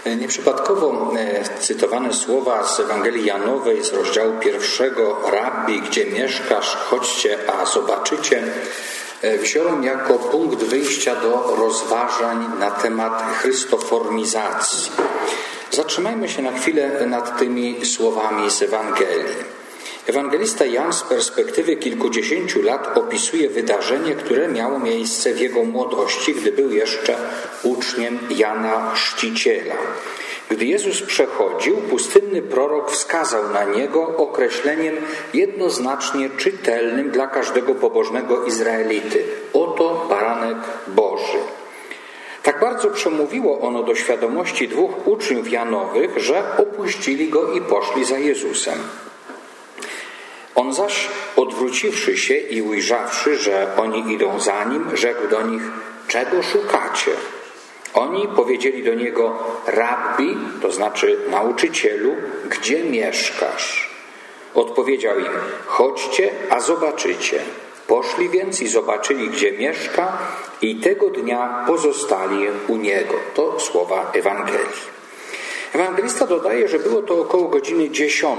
Nieprzypadkowo cytowane słowa z Ewangelii Janowej z rozdziału 1: Rabbi, gdzie mieszkasz? Chodźcie, a zobaczycie, wziąłem jako punkt wyjścia do rozważań na temat chrystoformizacji. Zatrzymajmy się na chwilę nad tymi słowami z Ewangelii. Ewangelista Jan z perspektywy kilkudziesięciu lat opisuje wydarzenie, które miało miejsce w jego młodości, gdy był jeszcze uczniem Jana Chrzciciela. Gdy Jezus przechodził, pustynny prorok wskazał na niego określeniem jednoznacznie czytelnym dla każdego pobożnego Izraelity. Oto baranek Boży. Tak bardzo przemówiło ono do świadomości dwóch uczniów Janowych, że opuścili go i poszli za Jezusem. On zaś, odwróciwszy się i ujrzawszy, że oni idą za nim, rzekł do nich: czego szukacie? Oni powiedzieli do niego: Rabbi, to znaczy nauczycielu, gdzie mieszkasz? Odpowiedział im: chodźcie, a zobaczycie. Poszli więc i zobaczyli, gdzie mieszka, i tego dnia pozostali u niego. To słowa Ewangelii. Ewangelista dodaje, że było to około godziny 10,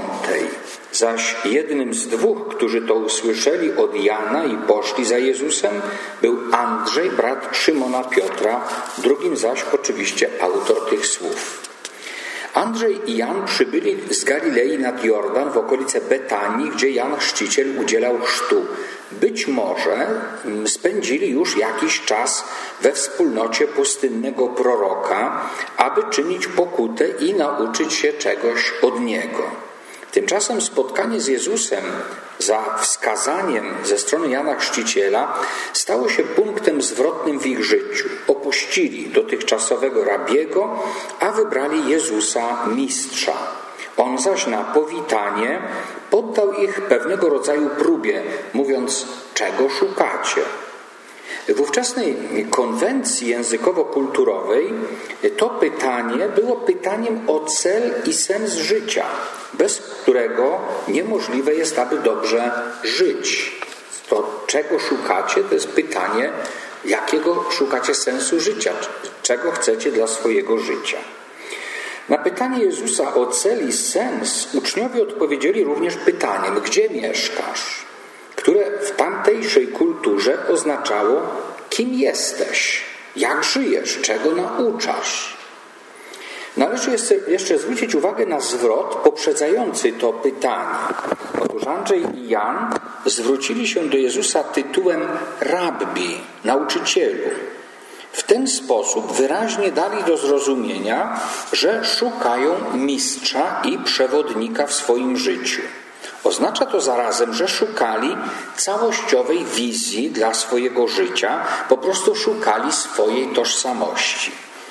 zaś jednym z dwóch, którzy to usłyszeli od Jana i poszli za Jezusem, był Andrzej, brat Szymona Piotra, drugim zaś oczywiście autor tych słów. Andrzej i Jan przybyli z Galilei nad Jordan w okolice Betanii, gdzie Jan Chrzciciel udzielał chrztu. Być może spędzili już jakiś czas we wspólnocie pustynnego proroka, aby czynić pokutę i nauczyć się czegoś od niego. Tymczasem spotkanie z Jezusem za wskazaniem ze strony Jana Chrzciciela stało się punktem zwrotnym w ich życiu. Opuścili dotychczasowego rabiego, a wybrali Jezusa mistrza. On zaś na powitanie poddał ich pewnego rodzaju próbie, mówiąc: czego szukacie? W ówczesnej konwencji językowo-kulturowej to pytanie było pytaniem o cel i sens życia, bez którego niemożliwe jest, aby dobrze żyć. To czego szukacie? To jest pytanie, jakiego szukacie sensu życia, czego chcecie dla swojego życia. Na pytanie Jezusa o cel i sens uczniowie odpowiedzieli również pytaniem: gdzie mieszkasz? Które w tamtejszej kulturze oznaczało: kim jesteś, jak żyjesz, czego nauczasz. Należy jeszcze zwrócić uwagę na zwrot poprzedzający to pytanie. Otóż Andrzej i Jan zwrócili się do Jezusa tytułem Rabbi, nauczycielu. W ten sposób wyraźnie dali do zrozumienia, że szukają mistrza i przewodnika w swoim życiu. Oznacza to zarazem, że szukali całościowej wizji dla swojego życia, po prostu szukali swojej tożsamości.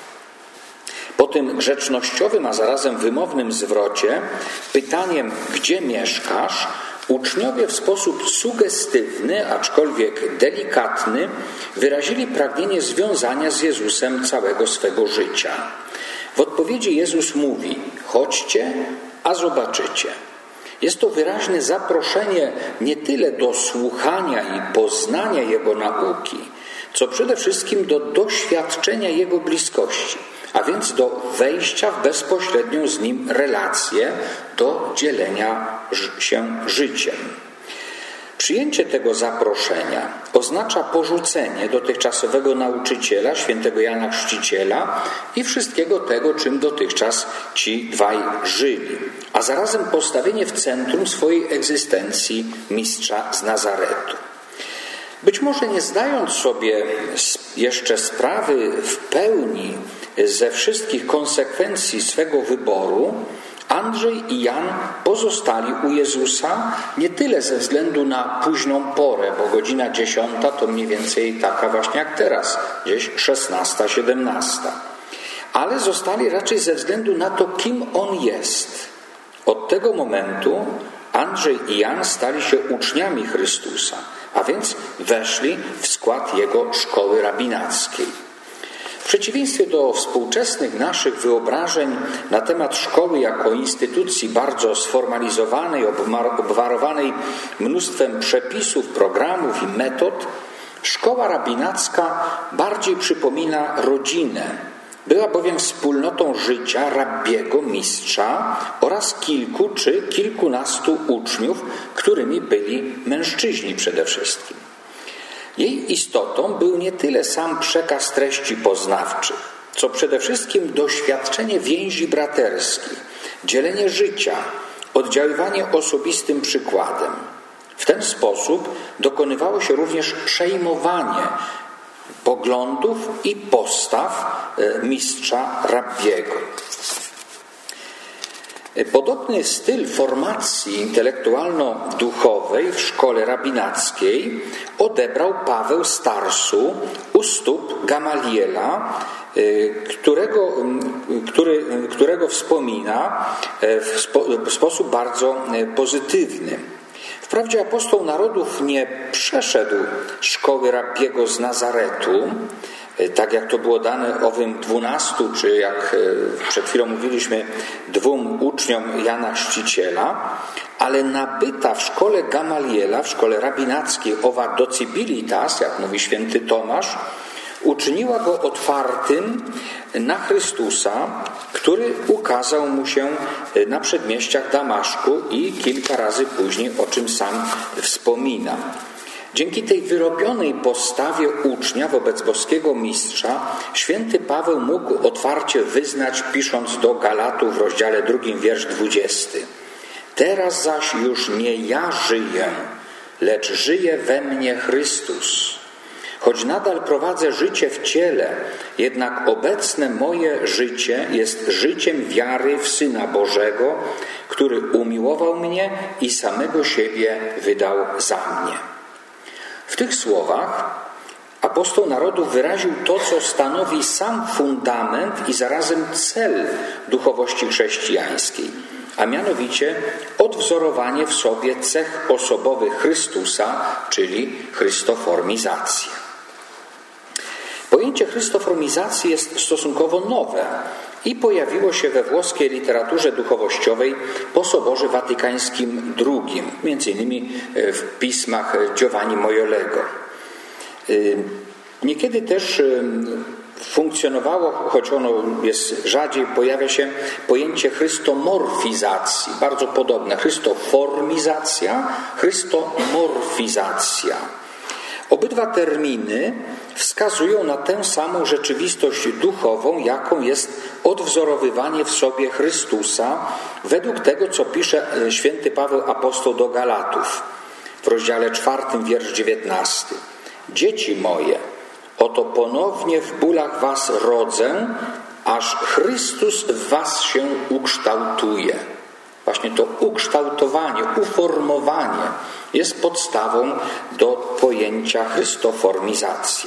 Po tym grzecznościowym, a zarazem wymownym zwrocie, pytaniem: gdzie mieszkasz, uczniowie w sposób sugestywny, aczkolwiek delikatny, wyrazili pragnienie związania z Jezusem całego swego życia. W odpowiedzi Jezus mówi: chodźcie, a zobaczycie. Jest to wyraźne zaproszenie nie tyle do słuchania i poznania Jego nauki, co przede wszystkim do doświadczenia Jego bliskości, a więc do wejścia w bezpośrednią z Nim relację, do dzielenia się życiem. Przyjęcie tego zaproszenia oznacza porzucenie dotychczasowego nauczyciela, świętego Jana Chrzciciela, i wszystkiego tego, czym dotychczas ci dwaj żyli, a zarazem postawienie w centrum swojej egzystencji mistrza z Nazaretu. Być może nie zdając sobie jeszcze sprawy w pełni ze wszystkich konsekwencji swego wyboru, Andrzej i Jan pozostali u Jezusa nie tyle ze względu na późną porę, bo godzina 10 to mniej więcej taka właśnie jak teraz, gdzieś 16, 17. Ale zostali raczej ze względu na to, kim On jest. Od tego momentu Andrzej i Jan stali się uczniami Chrystusa, a więc weszli w skład Jego szkoły rabinackiej. W przeciwieństwie do współczesnych naszych wyobrażeń na temat szkoły jako instytucji bardzo sformalizowanej, obwarowanej mnóstwem przepisów, programów i metod, szkoła rabinacka bardziej przypomina rodzinę, Była bowiem wspólnotą życia rabbiego, mistrza oraz kilku czy kilkunastu uczniów, którymi byli mężczyźni przede wszystkim. Jej istotą był nie tyle sam przekaz treści poznawczych, co przede wszystkim doświadczenie więzi braterskich, dzielenie życia, oddziaływanie osobistym przykładem. W ten sposób dokonywało się również przejmowanie poglądów i postaw mistrza rabbiego. Podobny styl formacji intelektualno-duchowej w szkole rabinackiej odebrał Paweł z Tarsu u stóp Gamaliela, którego wspomina w sposób bardzo pozytywny. Wprawdzie apostoł narodów nie przeszedł szkoły rabbiego z Nazaretu, tak jak to było dane owym 12, czy jak przed chwilą mówiliśmy, 2 uczniom Jana Chrzciciela, ale nabyta w szkole Gamaliela, w szkole rabinackiej owa docibilitas, jak mówi święty Tomasz, uczyniła go otwartym na Chrystusa, który ukazał mu się na przedmieściach Damaszku i kilka razy później, o czym sam wspomina. Dzięki tej wyrobionej postawie ucznia wobec boskiego mistrza święty Paweł mógł otwarcie wyznać, pisząc do Galatów w rozdziale 2, wiersz 20. Teraz zaś już nie ja żyję, lecz żyje we mnie Chrystus. Choć nadal prowadzę życie w ciele, jednak obecne moje życie jest życiem wiary w Syna Bożego, który umiłował mnie i samego siebie wydał za mnie. W tych słowach apostoł narodów wyraził to, co stanowi sam fundament i zarazem cel duchowości chrześcijańskiej, a mianowicie odwzorowanie w sobie cech osobowych Chrystusa, czyli chrystoformizacja. Pojęcie chrystoformizacji jest stosunkowo nowe i pojawiło się we włoskiej literaturze duchowościowej po Soborze Watykańskim II, między innymi w pismach Giovanni Moiolego. Niekiedy też funkcjonowało, choć ono jest rzadziej, pojawia się pojęcie chrystomorfizacji, bardzo podobne. Chrystoformizacja, chrystomorfizacja. Obydwa terminy wskazują na tę samą rzeczywistość duchową, jaką jest odwzorowywanie w sobie Chrystusa, według tego, co pisze święty Paweł apostoł do Galatów w rozdziale 4, wiersz 19. Dzieci moje, oto ponownie w bólach was rodzę, aż Chrystus w was się ukształtuje. Właśnie to ukształtowanie, uformowanie jest podstawą do pojęcia chrystoformizacja.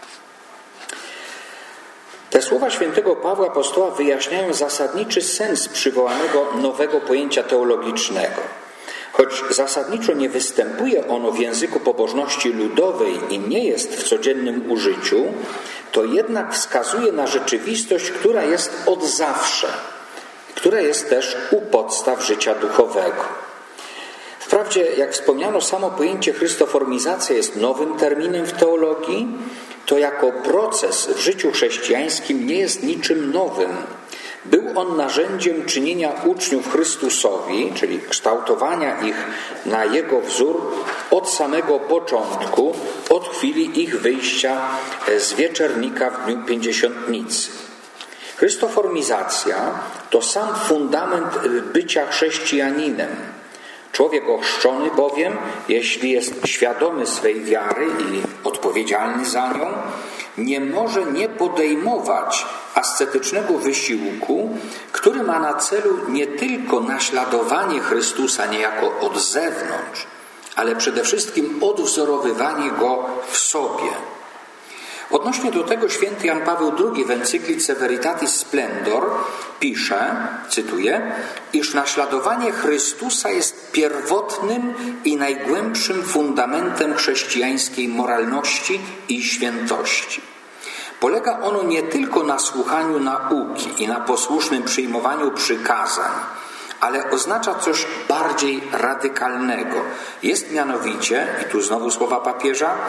Te słowa świętego Pawła apostoła wyjaśniają zasadniczy sens przywołanego nowego pojęcia teologicznego. Choć zasadniczo nie występuje ono w języku pobożności ludowej i nie jest w codziennym użyciu, to jednak wskazuje na rzeczywistość, która jest od zawsze, która jest też u podstaw życia duchowego. Wprawdzie, jak wspomniano, samo pojęcie chrystoformizacja jest nowym terminem w teologii, to jako proces w życiu chrześcijańskim nie jest niczym nowym. Był on narzędziem czynienia uczniów Chrystusowi, czyli kształtowania ich na Jego wzór od samego początku, od chwili ich wyjścia z wieczernika w dniu Pięćdziesiątnicy. Chrystoformizacja to sam fundament bycia chrześcijaninem. Człowiek ochrzczony bowiem, jeśli jest świadomy swej wiary i odpowiedzialny za nią, nie może nie podejmować ascetycznego wysiłku, który ma na celu nie tylko naśladowanie Chrystusa niejako od zewnątrz, ale przede wszystkim odwzorowywanie Go w sobie. Odnośnie do tego święty Jan Paweł II w encyklice Veritatis Splendor pisze, cytuję, iż naśladowanie Chrystusa jest pierwotnym i najgłębszym fundamentem chrześcijańskiej moralności i świętości. Polega ono nie tylko na słuchaniu nauki i na posłusznym przyjmowaniu przykazań, ale oznacza coś bardziej radykalnego. Jest mianowicie, i tu znowu słowa papieża,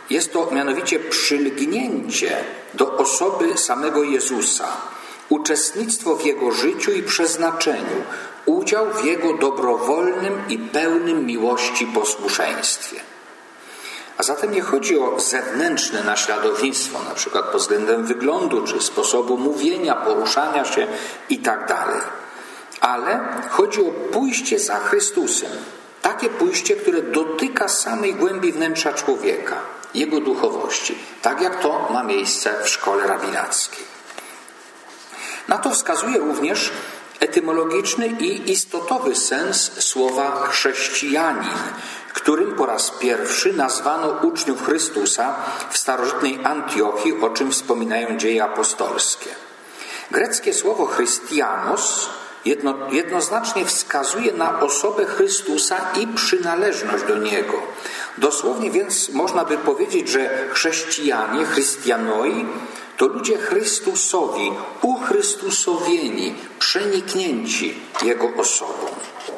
Jest to mianowicie przylgnięcie do osoby samego Jezusa, uczestnictwo w Jego życiu i przeznaczeniu, udział w Jego dobrowolnym i pełnym miłości posłuszeństwie. A zatem nie chodzi o zewnętrzne naśladownictwo, na przykład pod względem wyglądu, czy sposobu mówienia, poruszania się itd., ale chodzi o pójście za Chrystusem. Takie pójście, które dotyka samej głębi wnętrza człowieka, jego duchowości, tak jak to ma miejsce w szkole rabinackiej. Na to wskazuje również etymologiczny i istotowy sens słowa chrześcijanin, którym po raz pierwszy nazwano uczniów Chrystusa w starożytnej Antiochii, o czym wspominają dzieje apostolskie. Greckie słowo Christianos jednoznacznie wskazuje na osobę Chrystusa i przynależność do Niego. Dosłownie więc można by powiedzieć, że chrześcijanie, Christianoi, to ludzie Chrystusowi, uchrystusowieni, przeniknięci Jego osobą.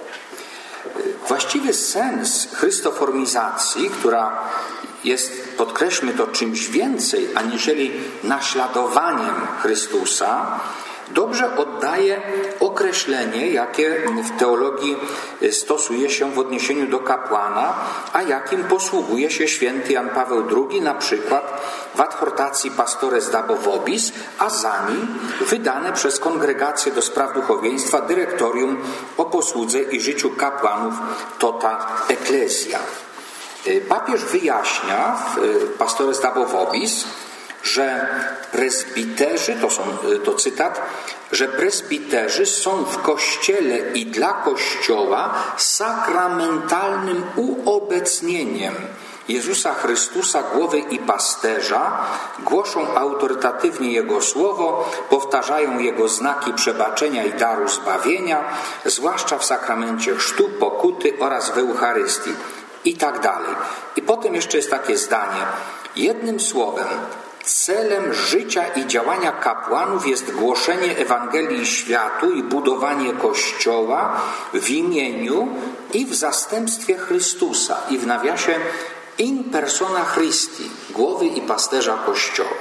Właściwy sens chrystoformizacji, która jest, podkreślmy to, czymś więcej aniżeli naśladowaniem Chrystusa, dobrze oddaje określenie, jakie w teologii stosuje się w odniesieniu do kapłana, a jakim posługuje się święty Jan Paweł II, na przykład w adhortacji Pastores Dabo Vobis, a za nim wydane przez Kongregację do Spraw Duchowieństwa Dyrektorium o posłudze i życiu kapłanów Tota Ecclesia. Papież wyjaśnia w Pastores Dabo Vobis, że presbiterzy, to cytat, że presbiterzy są w Kościele i dla Kościoła sakramentalnym uobecnieniem Jezusa Chrystusa, głowy i pasterza, głoszą autorytatywnie Jego słowo, powtarzają Jego znaki przebaczenia i daru zbawienia, zwłaszcza w sakramencie chrztu, pokuty oraz w Eucharystii i tak dalej. I potem jeszcze jest takie zdanie. Jednym słowem, celem życia i działania kapłanów jest głoszenie Ewangelii światu i budowanie Kościoła w imieniu i w zastępstwie Chrystusa i w nawiasie in persona Christi, głowy i pasterza Kościoła.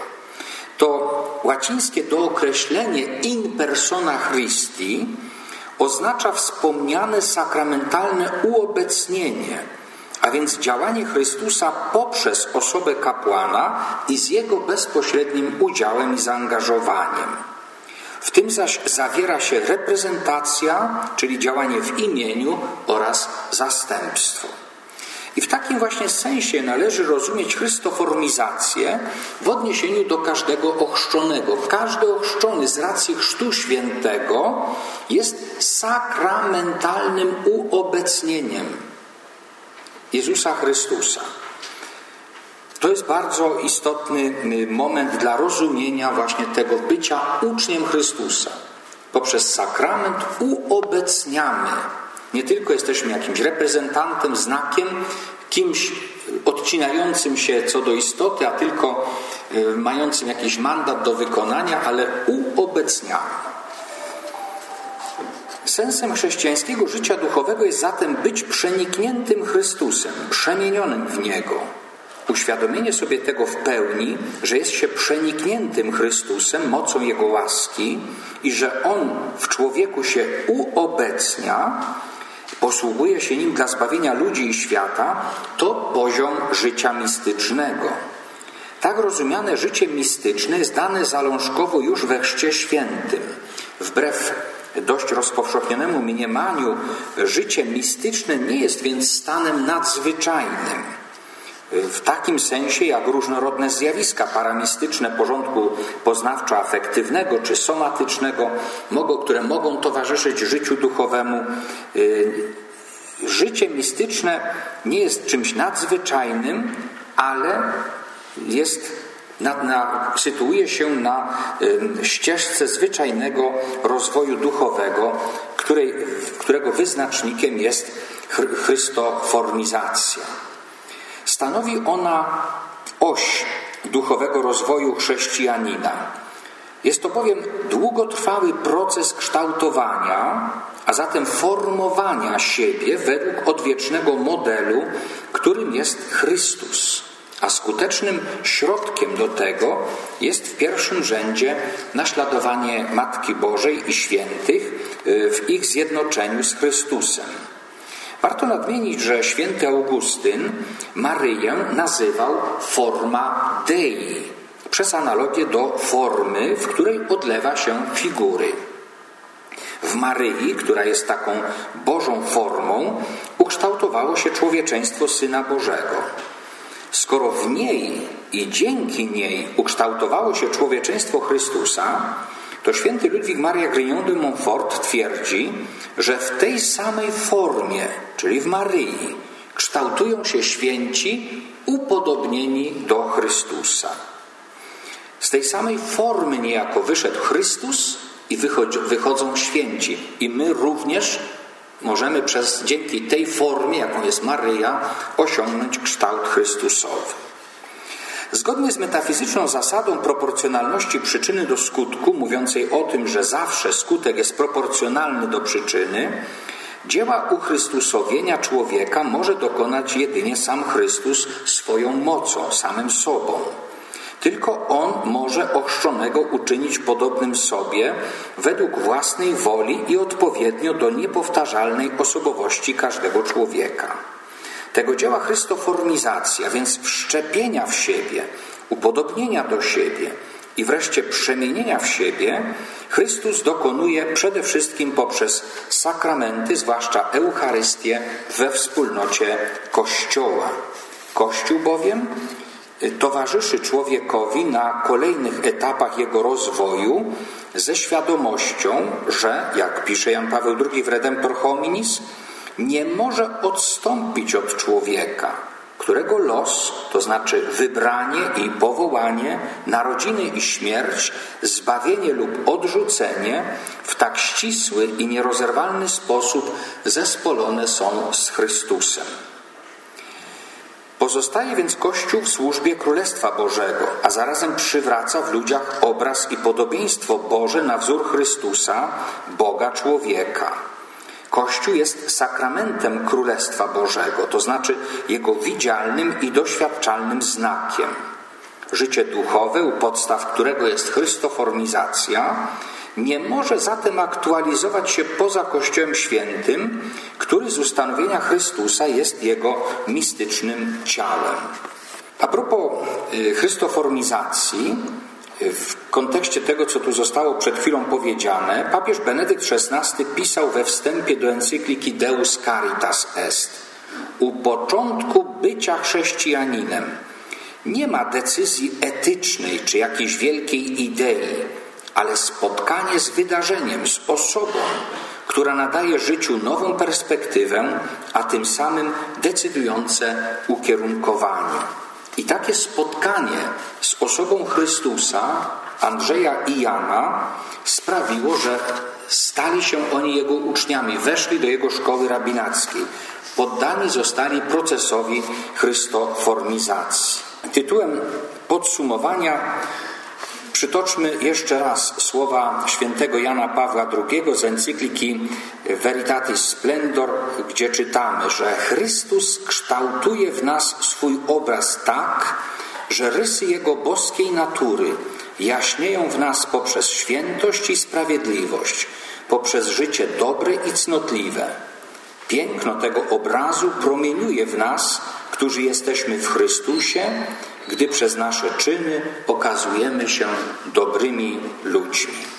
To łacińskie dookreślenie in persona Christi oznacza wspomniane sakramentalne uobecnienie, a więc działanie Chrystusa poprzez osobę kapłana i z jego bezpośrednim udziałem i zaangażowaniem. W tym zaś zawiera się reprezentacja, czyli działanie w imieniu oraz zastępstwo. I w takim właśnie sensie należy rozumieć chrystoformizację w odniesieniu do każdego ochrzczonego. Każdy ochrzczony z racji Chrztu Świętego jest sakramentalnym uobecnieniem Jezusa Chrystusa. To jest bardzo istotny moment dla rozumienia właśnie tego bycia uczniem Chrystusa. Poprzez sakrament uobecniamy. Nie tylko jesteśmy jakimś reprezentantem, znakiem, kimś odcinającym się co do istoty, a tylko mającym jakiś mandat do wykonania, ale uobecniamy. Sensem chrześcijańskiego życia duchowego jest zatem być przenikniętym Chrystusem, przemienionym w Niego. Uświadomienie sobie tego w pełni, że jest się przenikniętym Chrystusem, mocą Jego łaski i że On w człowieku się uobecnia, posługuje się nim dla zbawienia ludzi i świata, to poziom życia mistycznego. Tak rozumiane życie mistyczne jest dane zalążkowo już we Chrzcie Świętym. Wbrew dość rozpowszechnionemu mniemaniu, życie mistyczne nie jest więc stanem nadzwyczajnym. W takim sensie, jak różnorodne zjawiska paramistyczne porządku poznawczo-afektywnego czy somatycznego, które mogą towarzyszyć życiu duchowemu. Życie mistyczne nie jest czymś nadzwyczajnym, ale sytuuje się na ścieżce zwyczajnego rozwoju duchowego, którego wyznacznikiem jest chrystoformizacja. Stanowi ona oś duchowego rozwoju chrześcijanina. Jest to bowiem długotrwały proces kształtowania, a zatem formowania siebie według odwiecznego modelu, którym jest Chrystus. a skutecznym środkiem do tego jest w pierwszym rzędzie naśladowanie Matki Bożej i świętych w ich zjednoczeniu z Chrystusem. Warto nadmienić, że święty Augustyn Maryję nazywał forma Dei, przez analogię do formy, w której odlewa się figury. W Maryi, która jest taką Bożą formą, ukształtowało się człowieczeństwo Syna Bożego. Skoro w niej i dzięki niej ukształtowało się człowieczeństwo Chrystusa, to święty Ludwik Maria Grignon de Montfort twierdzi, że w tej samej formie, czyli w Maryi, kształtują się święci upodobnieni do Chrystusa. Z tej samej formy niejako wyszedł Chrystus i wychodzą święci. I my również możemy dzięki tej formie, jaką jest Maryja, osiągnąć kształt Chrystusowy. Zgodnie z metafizyczną zasadą proporcjonalności przyczyny do skutku, mówiącej o tym, że zawsze skutek jest proporcjonalny do przyczyny, dzieła uchrystusowienia człowieka może dokonać jedynie sam Chrystus swoją mocą, samym sobą. Tylko On może ochrzczonego uczynić podobnym sobie według własnej woli i odpowiednio do niepowtarzalnej osobowości każdego człowieka. Tego dzieła chrystoformizacja, więc wszczepienia w siebie, upodobnienia do siebie i wreszcie przemienienia w siebie, Chrystus dokonuje przede wszystkim poprzez sakramenty, zwłaszcza Eucharystię, we wspólnocie Kościoła. Kościół bowiem towarzyszy człowiekowi na kolejnych etapach jego rozwoju ze świadomością, że, jak pisze Jan Paweł II w Redemptor Hominis, nie może odstąpić od człowieka, którego los, to znaczy wybranie i powołanie, narodziny i śmierć, zbawienie lub odrzucenie w tak ścisły i nierozerwalny sposób zespolone są z Chrystusem. Pozostaje więc Kościół w służbie Królestwa Bożego, a zarazem przywraca w ludziach obraz i podobieństwo Boże na wzór Chrystusa, Boga człowieka. Kościół jest sakramentem Królestwa Bożego, to znaczy jego widzialnym i doświadczalnym znakiem. Życie duchowe, u podstaw którego jest chrystoformizacja, nie może zatem aktualizować się poza Kościołem Świętym, który z ustanowienia Chrystusa jest jego mistycznym ciałem. A propos chrystoformizacji, w kontekście tego, co tu zostało przed chwilą powiedziane, papież Benedykt XVI pisał we wstępie do encykliki Deus Caritas Est: u początku bycia chrześcijaninem nie ma decyzji etycznej czy jakiejś wielkiej idei, ale spotkanie z wydarzeniem, z osobą, która nadaje życiu nową perspektywę, a tym samym decydujące ukierunkowanie. I takie spotkanie z osobą Chrystusa, Andrzeja i Jana, sprawiło, że stali się oni jego uczniami, weszli do jego szkoły rabinackiej, poddani zostali procesowi chrystoformizacji. Tytułem podsumowania przytoczmy jeszcze raz słowa świętego Jana Pawła II z encykliki Veritatis Splendor, gdzie czytamy, że Chrystus kształtuje w nas swój obraz tak, że rysy Jego boskiej natury jaśnieją w nas poprzez świętość i sprawiedliwość, poprzez życie dobre i cnotliwe. Piękno tego obrazu promieniuje w nas, którzy jesteśmy w Chrystusie, gdy przez nasze czyny okazujemy się dobrymi ludźmi.